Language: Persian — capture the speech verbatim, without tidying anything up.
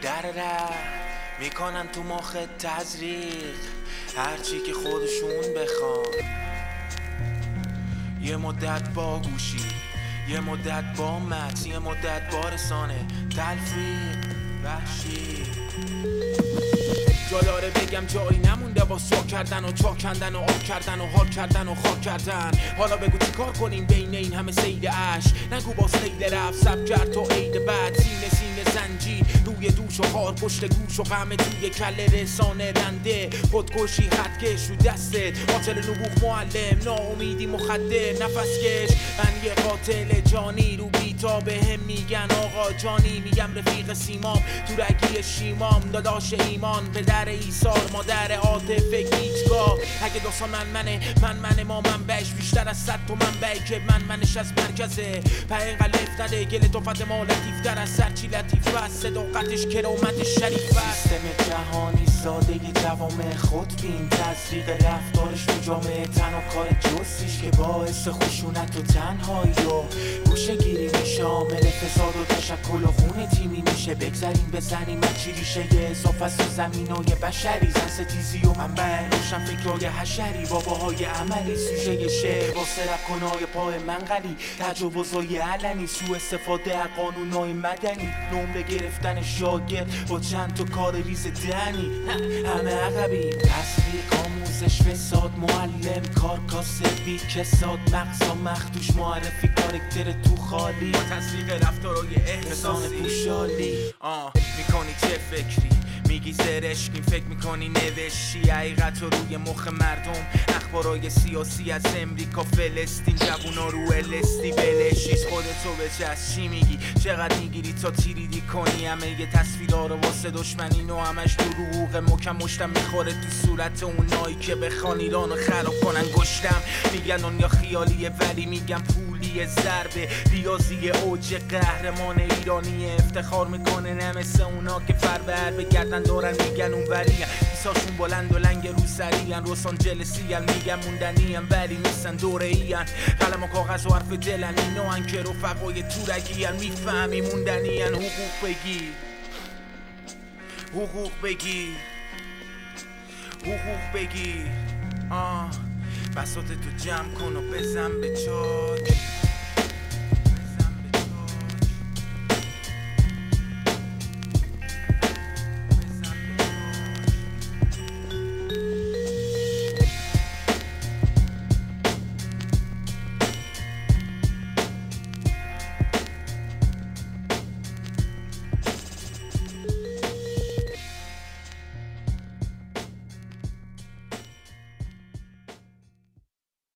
در ره میکنن تو مخ تزریق هرچی که خودشون بخوان. یه مدت با گوشی، یه مدت با متن، یه مدت با رسانه تلفیق وحشی. جا داره بگم جایی نمونده با سا کردن و چا کندن و آب کردن و حال کردن و خاک کردن. حالا بگو چی کار کنیم بین این همه سید اش؟ نگو با سید رفت سب کرد تو عید بعد. سینه سینه زنجی روی دوش و خار پشت گوش و غم توی کله رسانه رنده خودکشی خطکش رو دستت قاتل نبوغ معلم ناامیدی مخدر نفس کش. من یه قاتل جانی رو بیتا به هم میگن آقا جانی. میگم رفیق سیمام تو رگی شیمام داداش ایمان پدر ایثار مادر عاطفه هیچگاه. اگه داستان من منه من منه ما منبعش بیشتر از صد تو منبعی که من منش از مرکزه. په اینقدر لفت نده گل توفت ما لطیفتر از سرچی لطیف است صداقتش کرامتش شریف است. سیستم جهانی سادگی جوامع خودبین تزریق رفتارش تو جامعه تنها کار جستیش که باعث خشونت و تنهایی و گوشه گیری میشه عامل فساد و تشکل و خون تیمی میشه. بگذاریم بزنیم از چی ریشه یه اضافه از زمینای بشری زن ستیزی و منبع روشن فکرای حشری باباهای عملی سوژه شعر با سرک کنای پای منقلی تجاوزای علنی سو استفاده از قانونای مدنی نمره گرفتن شاگرد با چند تا کار ریز دنی همه عقبی تصدیق آموزش فساد معلم کار کاسبی کساد مغزا مخدوش معرفی کارکتر تو خالی با تصدیق رفتارای احساسی پوشالی. آه میکنی چه فکری میگی زرشکیم فکر میکنی نوشی حقیقت رو روی مخ مردم. اخبارای سیاسی از امریکا فلسطین جوونا رو الستی بلشیز خودتو بچست چی میگی چقدر میگیری تا تیریدی کنی همه یه تصویرها رو واسه دشمنی نو همش تو روغ مکم مشتم میخوره تو صورت اونایی که بخوان ایران رو خراب کنن گشتم. میگن دنیا خیالیه ولی میگم پولی ضربه ریاضی اوج قهرمان ایرانی افتخار میکنه نه مثل اونا که فر به هر بگردن دارن میگن اون ولیه ایساشون بلند و لنگ رو سریعن روس آنجلسیان میگن موندنیان ولی نیستن دوره ایان قلم و کاغذ و حرف دلن اینو هن که رفقای تورگیان میفهمی موندنیان. حقوق بگیر حقوق بگیر حقوق بگیر آه بساط تو جمع کن و بزن به چاک.